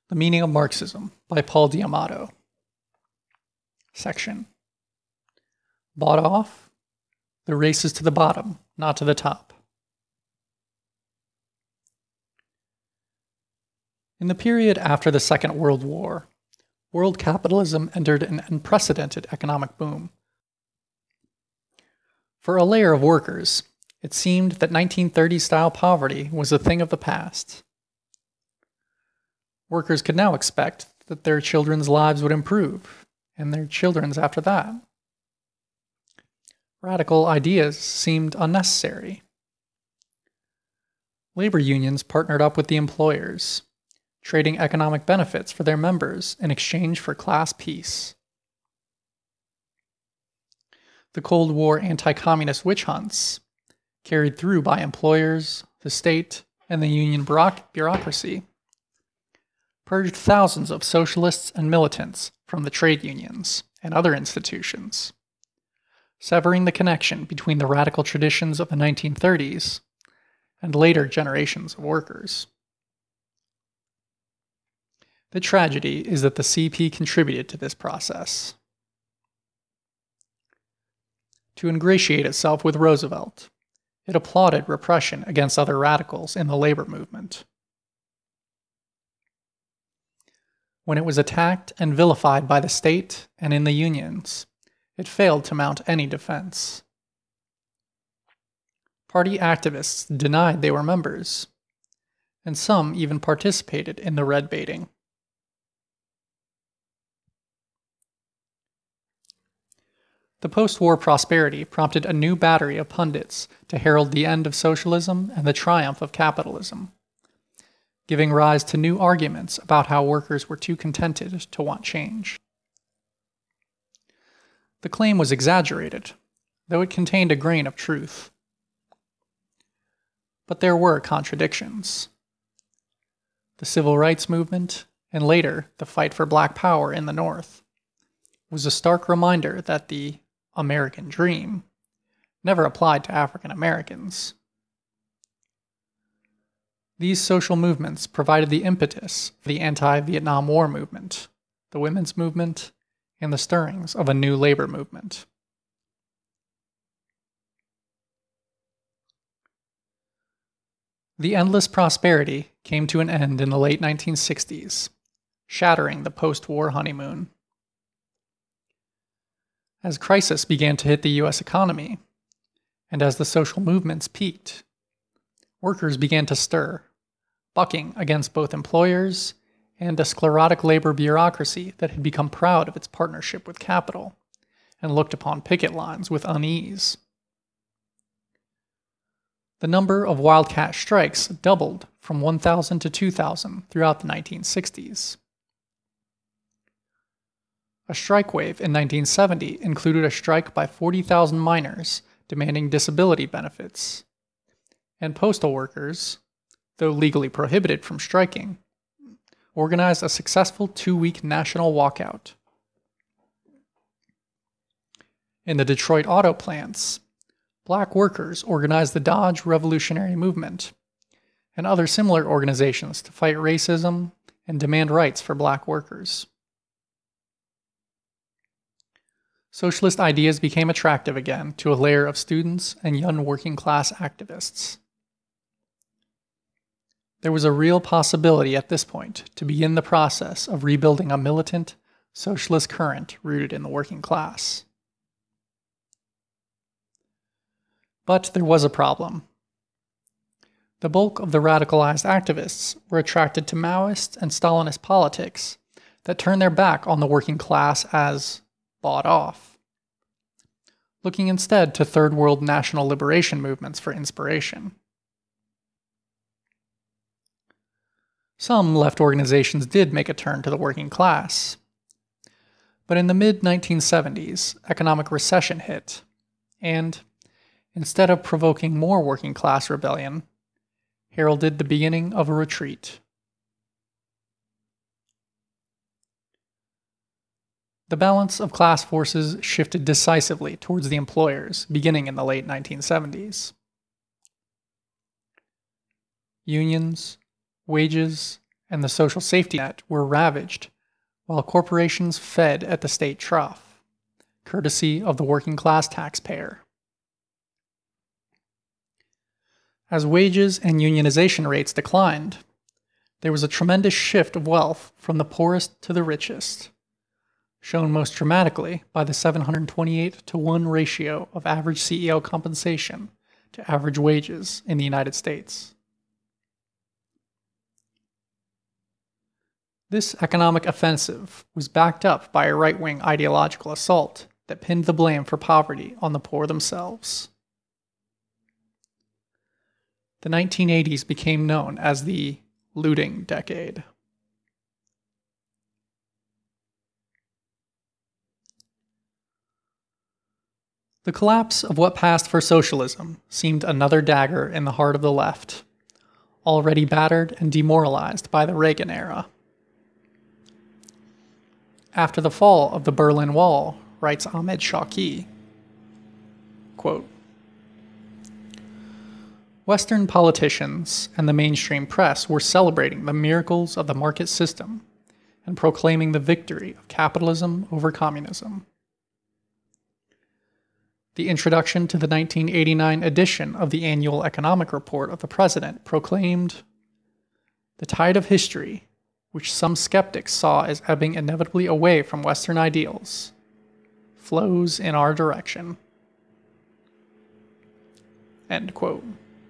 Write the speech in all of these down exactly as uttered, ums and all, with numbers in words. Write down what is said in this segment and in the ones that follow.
The Meaning of Marxism by Paul D'Amato. Section. Bought off? The race is to the bottom, not to the top. In the period after the Second World War, world capitalism entered an unprecedented economic boom. For a layer of workers, it seemed that nineteen thirties-style poverty was a thing of the past. Workers could now expect that their children's lives would improve, and their children's after that. Radical ideas seemed unnecessary. Labor unions partnered up with the employers, trading economic benefits for their members in exchange for class peace. The Cold War anti-communist witch hunts, carried through by employers, the state, and the union bureaucracy, purged thousands of socialists and militants from the trade unions and other institutions, severing the connection between the radical traditions of the nineteen thirties and later generations of workers. The tragedy is that the C P contributed to this process. To ingratiate itself with Roosevelt, it applauded repression against other radicals in the labor movement. When it was attacked and vilified by the state and in the unions, it failed to mount any defense. Party activists denied they were members, and some even participated in the red baiting. The post-war prosperity prompted a new battery of pundits to herald the end of socialism and the triumph of capitalism, giving rise to new arguments about how workers were too contented to want change. The claim was exaggerated, though it contained a grain of truth. But there were contradictions. The civil rights movement, and later the fight for black power in the North, was a stark reminder that the American dream never applied to African Americans. These social movements provided the impetus for the anti-Vietnam War movement, the women's movement, and the stirrings of a new labor movement. The endless prosperity came to an end in the late nineteen sixties, shattering the post-war honeymoon. As crisis began to hit the U S economy, and as the social movements peaked, workers began to stir, bucking against both employers and a sclerotic labor bureaucracy that had become proud of its partnership with capital and looked upon picket lines with unease. The number of wildcat strikes doubled from one thousand to two thousand throughout the nineteen sixties. A strike wave in nineteen seventy included a strike by forty thousand miners demanding disability benefits, and postal workers, though legally prohibited from striking, organized a successful two-week national walkout. In the Detroit auto plants, black workers organized the Dodge Revolutionary Movement and other similar organizations to fight racism and demand rights for black workers. Socialist ideas became attractive again to a layer of students and young working-class activists. There was a real possibility at this point to begin the process of rebuilding a militant, socialist current rooted in the working class. But there was a problem. The bulk of the radicalized activists were attracted to Maoist and Stalinist politics that turned their back on the working class as bought off, looking instead to third world national liberation movements for inspiration. Some left organizations did make a turn to the working class, but in the mid nineteen seventies, economic recession hit, and, instead of provoking more working class rebellion, heralded the beginning of a retreat. The balance of class forces shifted decisively towards the employers beginning in the late nineteen seventies. Unions, wages, and the social safety net were ravaged, while corporations fed at the state trough, courtesy of the working class taxpayer. As wages and unionization rates declined, there was a tremendous shift of wealth from the poorest to the richest, shown most dramatically by the seven hundred twenty-eight to one ratio of average C E O compensation to average wages in the United States. This economic offensive was backed up by a right-wing ideological assault that pinned the blame for poverty on the poor themselves. The nineteen eighties became known as the looting decade. The collapse of what passed for socialism seemed another dagger in the heart of the left, already battered and demoralized by the Reagan era. After the fall of the Berlin Wall, writes Ahmed Shawki, quote, Western politicians and the mainstream press were celebrating the miracles of the market system and proclaiming the victory of capitalism over communism. The introduction to the nineteen eighty-nine edition of the Annual Economic Report of the President proclaimed, "The tide of history, which some skeptics saw as ebbing inevitably away from Western ideals, flows in our direction." End quote.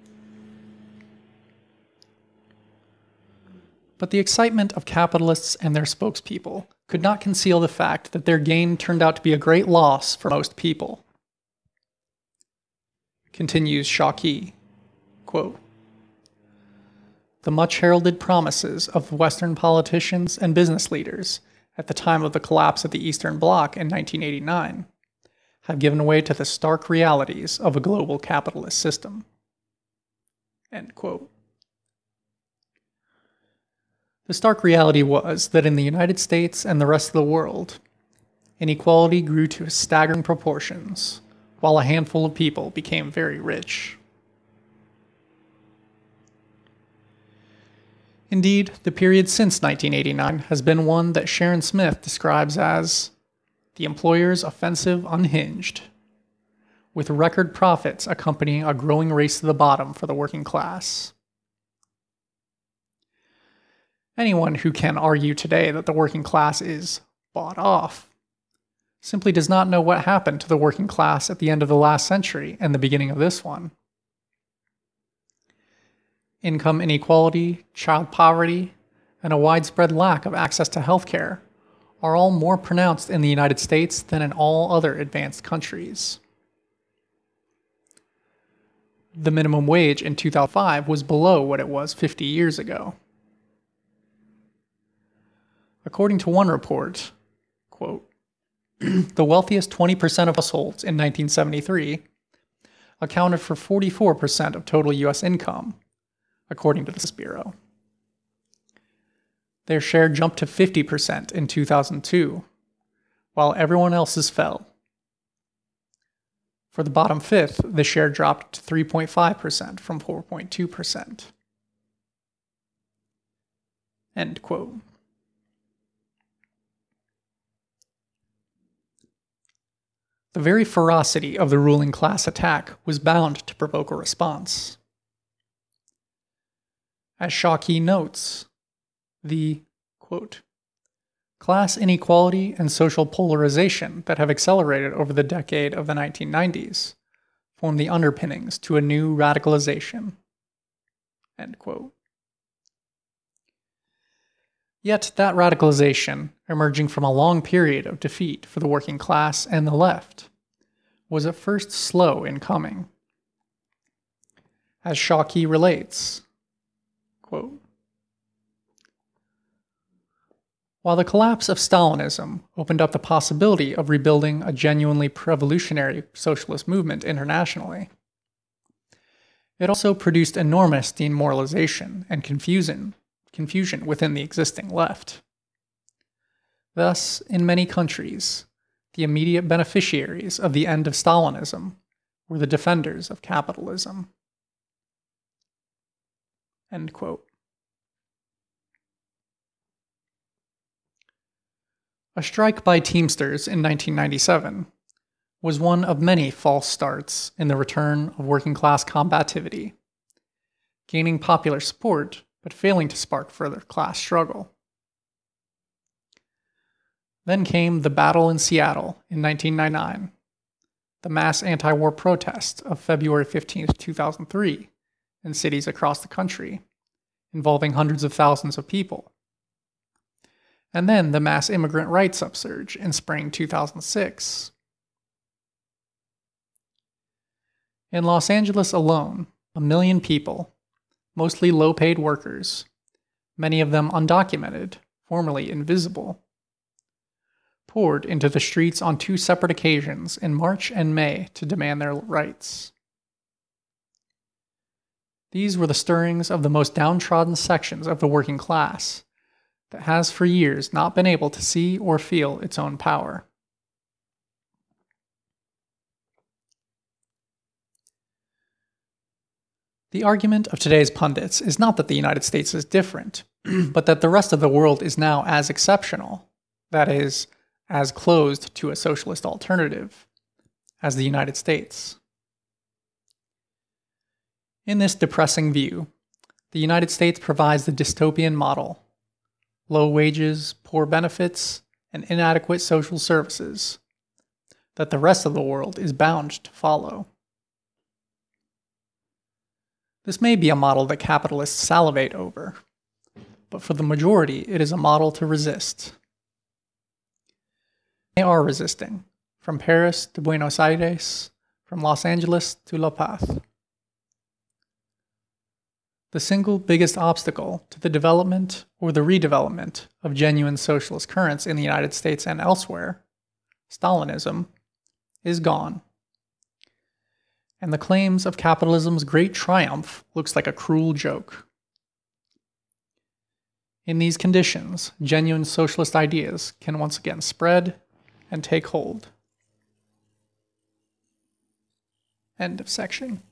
But the excitement of capitalists and their spokespeople could not conceal the fact that their gain turned out to be a great loss for most people. Continues Shawki, quote, "The much heralded promises of Western politicians and business leaders at the time of the collapse of the Eastern Bloc in nineteen eighty-nine have given way to the stark realities of a global capitalist system." End quote. The stark reality was that in the United States and the rest of the world, inequality grew to staggering proportions, while a handful of people became very rich. Indeed, the period since nineteen eighty-nine has been one that Sharon Smith describes as the employer's offensive unhinged, with record profits accompanying a growing race to the bottom for the working class. Anyone who can argue today that the working class is bought off simply does not know what happened to the working class at the end of the last century and the beginning of this one. Income inequality, child poverty, and a widespread lack of access to healthcare are all more pronounced in the United States than in all other advanced countries. The minimum wage in two thousand five was below what it was fifty years ago. According to one report, quote, the wealthiest twenty percent of households in nineteen seventy-three accounted for forty-four percent of total U S income, according to the Census Bureau. Their share jumped to fifty percent in two thousand two, while everyone else's fell. For the bottom fifth, the share dropped to three point five percent from four point two percent. End quote. The very ferocity of the ruling class attack was bound to provoke a response. As Shawki notes, the, quote, class inequality and social polarization that have accelerated over the decade of the nineteen nineties form the underpinnings to a new radicalization, end quote. Yet that radicalization, emerging from a long period of defeat for the working class and the left, was at first slow in coming. As Shawki relates, quote, while the collapse of Stalinism opened up the possibility of rebuilding a genuinely revolutionary socialist movement internationally, it also produced enormous demoralization and confusion confusion within the existing left. Thus, in many countries, the immediate beneficiaries of the end of Stalinism were the defenders of capitalism. End quote. A strike by Teamsters in nineteen ninety-seven was one of many false starts in the return of working-class combativity, gaining popular support but failing to spark further class struggle. Then came the Battle in Seattle in nineteen ninety-nine, the mass anti-war protest of February fifteenth, two thousand three, in cities across the country, involving hundreds of thousands of people. And then the mass immigrant rights upsurge in spring two thousand six. In Los Angeles alone, a million people, mostly low-paid workers, many of them undocumented, formerly invisible, poured into the streets on two separate occasions in March and May to demand their rights. These were the stirrings of the most downtrodden sections of the working class that has for years not been able to see or feel its own power. The argument of today's pundits is not that the United States is different, but that the rest of the world is now as exceptional, that is, as closed to a socialist alternative, as the United States. In this depressing view, the United States provides the dystopian model: low wages, poor benefits, and inadequate social services that the rest of the world is bound to follow. This may be a model that capitalists salivate over, but for the majority, it is a model to resist. They are resisting, from Paris to Buenos Aires, from Los Angeles to La Paz. The single biggest obstacle to the development or the redevelopment of genuine socialist currents in the United States and elsewhere, Stalinism, is gone. And the claims of capitalism's great triumph looks like a cruel joke. In these conditions, genuine socialist ideas can once again spread and take hold. End of section.